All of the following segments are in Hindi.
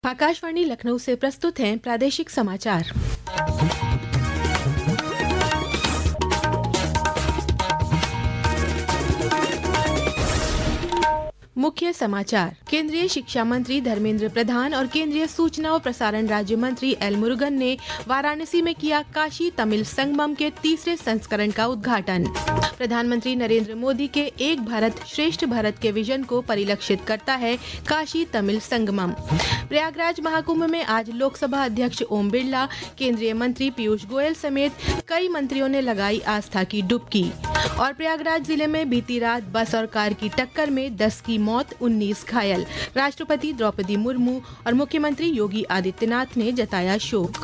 आकाशवाणी लखनऊ से प्रस्तुत हैं प्रादेशिक समाचार। मुख्य समाचार। केंद्रीय शिक्षा मंत्री धर्मेंद्र प्रधान और केंद्रीय सूचना और प्रसारण राज्य मंत्री एल मुरुगन ने वाराणसी में किया काशी तमिल संगमम के तीसरे संस्करण का उद्घाटन। प्रधानमंत्री नरेंद्र मोदी के एक भारत श्रेष्ठ भारत के विजन को परिलक्षित करता है काशी तमिल संगमम। प्रयागराज महाकुंभ में आज लोकसभा अध्यक्ष ओम बिरला, केंद्रीय मंत्री पीयूष गोयल समेत कई मंत्रियों ने लगाई आस्था की डुबकी। और प्रयागराज जिले में बीती रात बस और कार की टक्कर में 10 की मौत, 19 घायल। राष्ट्रपति द्रौपदी मुर्मू और मुख्यमंत्री योगी आदित्यनाथ ने जताया शोक।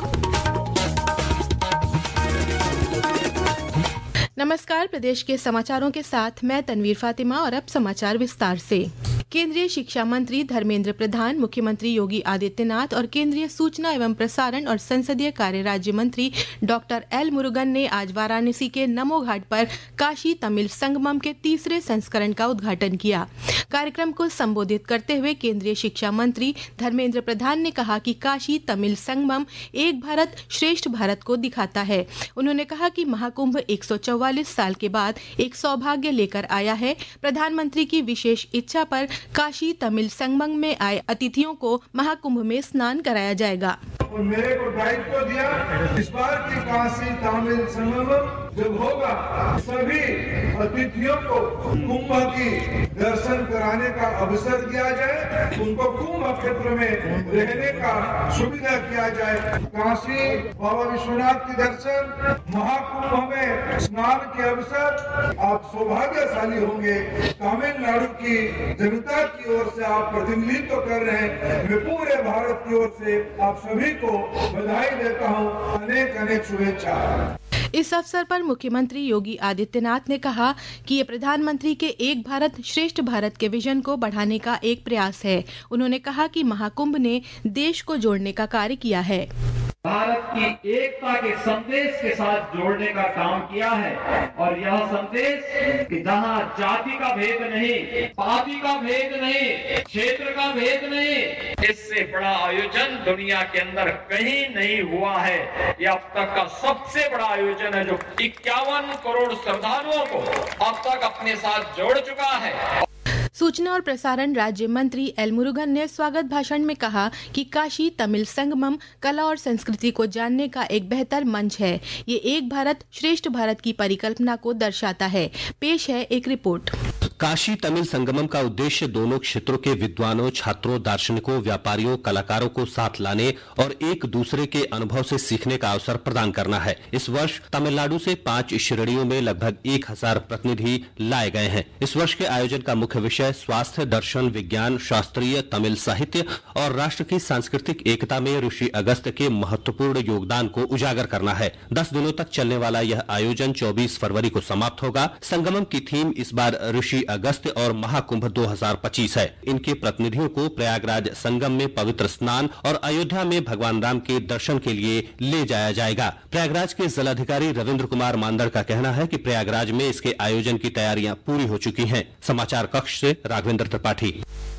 नमस्कार, प्रदेश के समाचारों के साथ मैं तनवीर फातिमा और अब समाचार विस्तार से। केंद्रीय शिक्षा मंत्री धर्मेंद्र प्रधान, मुख्यमंत्री योगी आदित्यनाथ और केंद्रीय सूचना एवं प्रसारण और संसदीय कार्य राज्य मंत्री डॉक्टर एल मुरुगन ने आज वाराणसी के नमो घाट पर काशी तमिल संगमम के तीसरे संस्करण का उद्घाटन किया। कार्यक्रम को संबोधित करते हुए केंद्रीय शिक्षा मंत्री धर्मेंद्र प्रधान ने कहा कि काशी तमिल संगमम एक भारत श्रेष्ठ भारत को दिखाता है। उन्होंने कहा कि महाकुंभ 144 साल के बाद एक सौभाग्य लेकर आया है। प्रधानमंत्री की विशेष इच्छा पर काशी तमिल संगमम में आए अतिथियों को महाकुंभ में स्नान कराया जाएगा। और मेरे को दायित्व दिया, इस बार की काशी तमिल संगमम जब होगा सभी अतिथियों को कुंभ की दर्शन कराने का अवसर दिया जाए, उनको कुंभ क्षेत्र में रहने का सुविधा किया जाए। काशी बाबा विश्वनाथ की दर्शन, महाकुंभ में स्नान के अवसर, आप सौभाग्यशाली होंगे। तमिलनाडु की जनता की ओर से आप प्रतिनिधित्व कर रहे हैं, मैं पूरे भारत की ओर से आप सभी को बधाई देता हूँ। अनेक अनेक शुभेच्छा। इस अवसर पर मुख्यमंत्री योगी आदित्यनाथ ने कहा कि ये प्रधानमंत्री के एक भारत श्रेष्ठ भारत के विजन को बढ़ाने का एक प्रयास है। उन्होंने कहा कि महाकुंभ ने देश को जोड़ने का कार्य किया है। भारत की एकता के संदेश के साथ जोड़ने का काम किया है और यह संदेश कि जहां जाति का भेद नहीं, पार्टी का भेद नहीं, क्षेत्र का भेद नहीं, इससे बड़ा आयोजन दुनिया के अंदर कहीं नहीं हुआ है। यह अब तक का सबसे बड़ा आयोजन है जो 51 करोड़ श्रद्धालुओं को अब तक अपने साथ जोड़ चुका है। सूचना और प्रसारण राज्य मंत्री एल मुरुगन ने स्वागत भाषण में कहा कि काशी तमिल संगमम कला और संस्कृति को जानने का एक बेहतर मंच है। ये एक भारत श्रेष्ठ भारत की परिकल्पना को दर्शाता है। पेश है एक रिपोर्ट। काशी तमिल संगमम का उद्देश्य दोनों क्षेत्रों के विद्वानों, छात्रों, दार्शनिकों, व्यापारियों, कलाकारों को साथ लाने और एक दूसरे के अनुभव से सीखने का अवसर प्रदान करना है। इस वर्ष तमिलनाडु से 5 श्रेणियों में लगभग 1000 प्रतिनिधि लाए गए हैं। इस वर्ष के आयोजन का मुख्य विषय स्वास्थ्य, दर्शन, विज्ञान, शास्त्रीय तमिल साहित्य और राष्ट्र की सांस्कृतिक एकता में ऋषि अगस्त्य के महत्वपूर्ण योगदान को उजागर करना है। 10 दिनों तक चलने वाला यह आयोजन 24 फरवरी को समाप्त होगा। संगमम की थीम इस बार ऋषि अगस्त्य और महाकुंभ 2025 है। इनके प्रतिनिधियों को प्रयागराज संगम में पवित्र स्नान और अयोध्या में भगवान राम के दर्शन के लिए ले जाया जाएगा। प्रयागराज के जिलाधिकारी रविंद्र कुमार मांदड़ का कहना है कि प्रयागराज में इसके आयोजन की तैयारियां पूरी हो चुकी हैं। समाचार कक्ष से राघवेंद्र त्रिपाठी।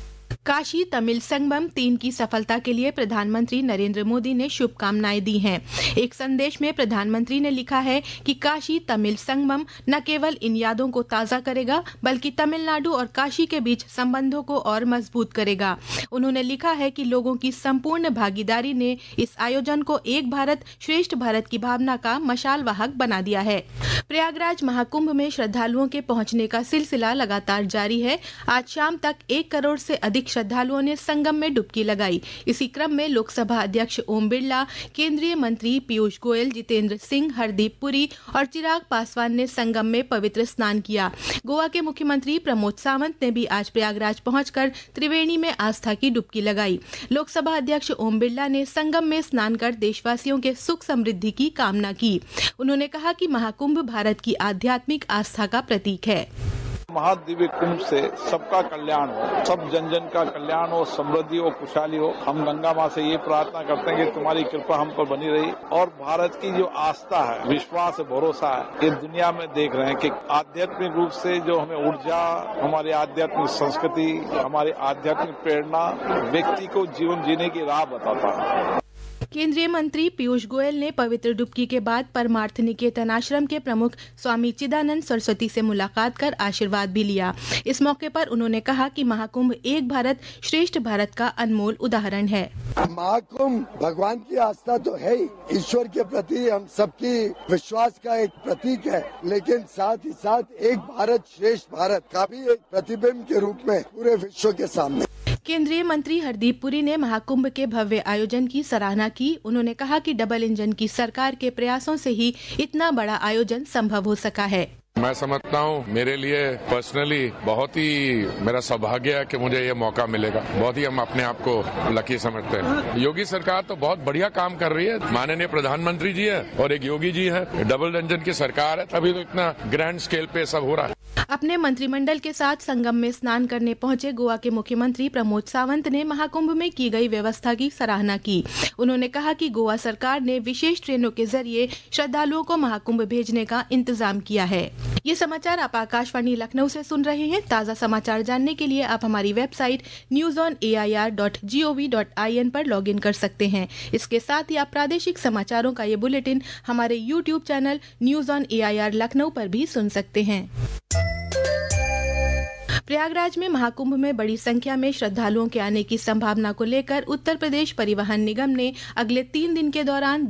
काशी तमिल संगमम 3 की सफलता के लिए प्रधानमंत्री नरेंद्र मोदी ने शुभकामनाएं दी हैं। एक संदेश में प्रधानमंत्री ने लिखा है कि काशी तमिल संगमम न केवल इन यादों को ताजा करेगा बल्कि तमिलनाडु और काशी के बीच संबंधों को और मजबूत करेगा। उन्होंने लिखा है कि लोगों की संपूर्ण भागीदारी ने इस आयोजन को एक भारत श्रेष्ठ भारत की भावना का मशाल वाहक बना दिया है। प्रयागराज महाकुंभ में श्रद्धालुओं के पहुंचने का सिलसिला लगातार जारी है। आज शाम तक 1 करोड़ से अधिक श्रद्धालुओं ने संगम में डुबकी लगाई। इसी क्रम में लोकसभा अध्यक्ष ओम बिरला, केंद्रीय मंत्री पीयूष गोयल, जितेंद्र सिंह, हरदीप पुरी और चिराग पासवान ने संगम में पवित्र स्नान किया। गोवा के मुख्यमंत्री प्रमोद सावंत ने भी आज प्रयागराज पहुंचकर त्रिवेणी में आस्था की डुबकी लगाई। लोकसभा अध्यक्ष ओम बिरला ने संगम में स्नान कर देशवासियों के सुख समृद्धि की कामना की। उन्होंने कहा कि महाकुंभ भारत की आध्यात्मिक आस्था का प्रतीक है। महादिव्य कुंभ से सबका कल्याण हो, सब जन जन का कल्याण हो, समृद्धि हो, खुशहाली हो। हम गंगा माँ से ये प्रार्थना करते हैं कि तुम्हारी कृपा हम पर बनी रही और भारत की जो आस्था है, विश्वास है, भरोसा है, ये दुनिया में देख रहे हैं कि आध्यात्मिक रूप से जो हमें ऊर्जा, हमारी आध्यात्मिक संस्कृति, हमारी आध्यात्मिक प्रेरणा व्यक्ति को जीवन जीने की राह बताता है। केंद्रीय मंत्री पीयूष गोयल ने पवित्र डुबकी के बाद परमार्थ निकेतन आश्रम के प्रमुख स्वामी चिदानंद सरस्वती से मुलाकात कर आशीर्वाद भी लिया। इस मौके पर उन्होंने कहा कि महाकुंभ एक भारत श्रेष्ठ भारत का अनमोल उदाहरण है। महाकुंभ भगवान की आस्था तो है ही, ईश्वर के प्रति हम सबकी विश्वास का एक प्रतीक है, लेकिन साथ ही साथ एक भारत श्रेष्ठ भारत का भी एक प्रतिबिंब के रूप में पूरे विश्व के सामने। केंद्रीय मंत्री हरदीप पुरी ने महाकुंभ के भव्य आयोजन की सराहना की। उन्होंने कहा कि डबल इंजन की सरकार के प्रयासों से ही इतना बड़ा आयोजन संभव हो सका है। मैं समझता हूँ मेरे लिए पर्सनली बहुत ही मेरा सौभाग्य है कि मुझे ये मौका मिलेगा। बहुत ही हम अपने आप को लकी समझते हैं। योगी सरकार तो बहुत बढ़िया काम कर रही है। माननीय प्रधानमंत्री जी है और एक योगी जी है, डबल इंजन की सरकार है, तभी तो इतना ग्रैंड स्केल पे सब हो रहा है। अपने मंत्रिमंडल के साथ संगम में स्नान करने पहुंचे गोवा के मुख्यमंत्री प्रमोद सावंत ने महाकुंभ में की गई व्यवस्था की सराहना की। उन्होंने कहा कि गोवा सरकार ने विशेष ट्रेनों के जरिए श्रद्धालुओं को महाकुंभ भेजने का इंतजाम किया है। ये समाचार आप आकाशवाणी लखनऊ से सुन रहे हैं। ताज़ा समाचार जानने के लिए आप हमारी वेबसाइट newsonair.gov.in पर लॉगिन कर सकते हैं। इसके साथ ही आप प्रादेशिक समाचारों का ये बुलेटिन हमारे YouTube channel news on AIR Lucknow पर भी सुन सकते हैं। प्रयागराज में महाकुंभ में बड़ी संख्या में श्रद्धालुओं के आने की संभावना को लेकर उत्तर प्रदेश परिवहन निगम ने अगले 3 दिन के दौरान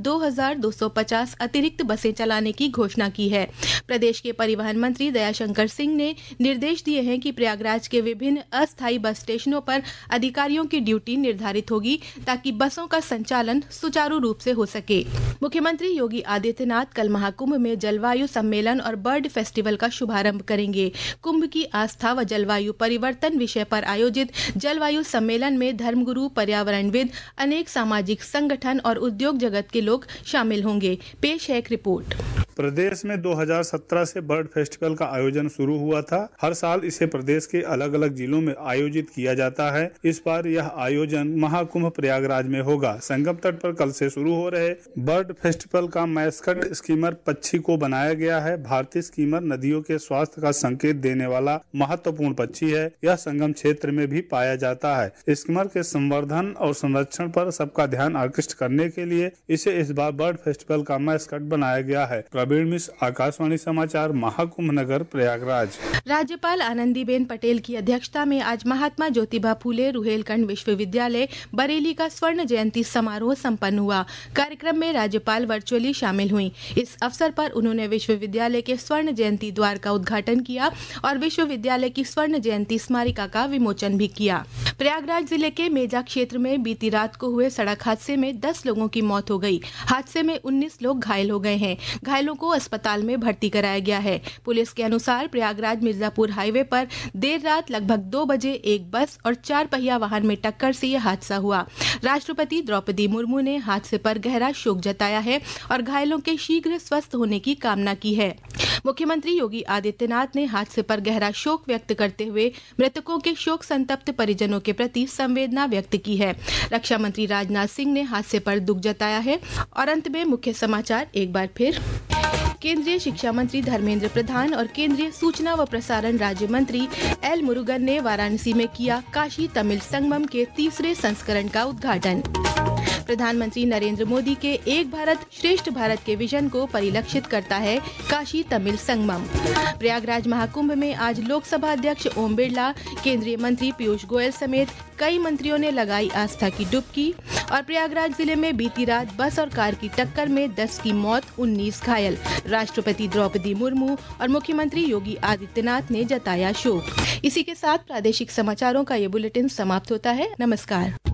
2250 अतिरिक्त बसें चलाने की घोषणा की है। प्रदेश के परिवहन मंत्री दयाशंकर सिंह ने निर्देश दिए हैं कि प्रयागराज के विभिन्न अस्थायी बस स्टेशनों पर अधिकारियों की ड्यूटी निर्धारित होगी ताकि बसों का संचालन सुचारू रूप से हो सके। मुख्यमंत्री योगी आदित्यनाथ कल महाकुंभ में जलवायु सम्मेलन और बर्ड फेस्टिवल का शुभारंभ करेंगे। कुंभ की आस्था व जलवायु परिवर्तन विषय पर आयोजित जलवायु सम्मेलन में धर्मगुरु, पर्यावरणविद, अनेक सामाजिक संगठन और उद्योग जगत के लोग शामिल होंगे। पेश है एक रिपोर्ट। प्रदेश में 2017 से बर्ड फेस्टिवल का आयोजन शुरू हुआ था। हर साल इसे प्रदेश के अलग अलग जिलों में आयोजित किया जाता है। इस बार यह आयोजन महाकुंभ प्रयागराज में होगा। संगम तट पर कल से शुरू हो रहे बर्ड फेस्टिवल का मैस्कट स्कीमर पक्षी को बनाया गया है। भारतीय स्कीमर नदियों के स्वास्थ्य का संकेत देने वाला महत्वपूर्ण पक्षी है। यह संगम क्षेत्र में भी पाया जाता है। स्कीमर के संवर्धन और संरक्षण पर सबका ध्यान आकृष्ट करने के लिए इसे इस बार बर्ड फेस्टिवल का मैस्कट बनाया गया है। आकाशवाणी समाचार, महाकुंभ नगर प्रयागराज। राज्यपाल आनंदीबेन पटेल की अध्यक्षता में आज महात्मा ज्योतिबा फूले रुहेलखंड विश्वविद्यालय बरेली का स्वर्ण जयंती समारोह संपन्न हुआ। कार्यक्रम में राज्यपाल वर्चुअली शामिल हुई। इस अवसर पर उन्होंने विश्वविद्यालय के स्वर्ण जयंती द्वार का उद्घाटन किया और विश्वविद्यालय की स्वर्ण जयंती स्मारिका का विमोचन भी किया। प्रयागराज जिले के मेजा क्षेत्र में बीती रात को हुए सड़क हादसे में 10 लोगों की मौत हो गई। हादसे में 19 लोग घायल हो गए हैं। घायलों को अस्पताल में भर्ती कराया गया है। पुलिस के अनुसार प्रयागराज मिर्जापुर हाईवे पर देर रात लगभग 2 बजे एक बस और 4 पहिया वाहन में टक्कर से यह हादसा हुआ। राष्ट्रपति द्रौपदी मुर्मू ने हादसे पर गहरा शोक जताया है और घायलों के शीघ्र स्वस्थ होने की कामना की है। मुख्यमंत्री योगी आदित्यनाथ ने हादसे पर गहरा शोक व्यक्त करते हुए मृतकों के शोक संतप्त परिजनों के प्रति संवेदना व्यक्त की है। रक्षा मंत्री राजनाथ सिंह ने हादसे पर दुख जताया है। और अंत में मुख्य समाचार एक बार फिर। केंद्रीय शिक्षा मंत्री धर्मेंद्र प्रधान और केंद्रीय सूचना व प्रसारण राज्य मंत्री एल मुरुगन ने वाराणसी में किया काशी तमिल संगमम के 3रे संस्करण का उद्घाटन। प्रधानमंत्री नरेंद्र मोदी के एक भारत श्रेष्ठ भारत के विजन को परिलक्षित करता है काशी तमिल संगमम। प्रयागराज महाकुंभ में आज लोकसभा अध्यक्ष ओम बिरला, केंद्रीय मंत्री पीयूष गोयल समेत कई मंत्रियों ने लगाई आस्था की डुबकी। और प्रयागराज जिले में बीती रात बस और कार की टक्कर में 10 की मौत, 19 घायल। राष्ट्रपति द्रौपदी मुर्मू और मुख्यमंत्री योगी आदित्यनाथ ने जताया शोक। इसी के साथ प्रादेशिक समाचारों का ये बुलेटिन समाप्त होता है। नमस्कार।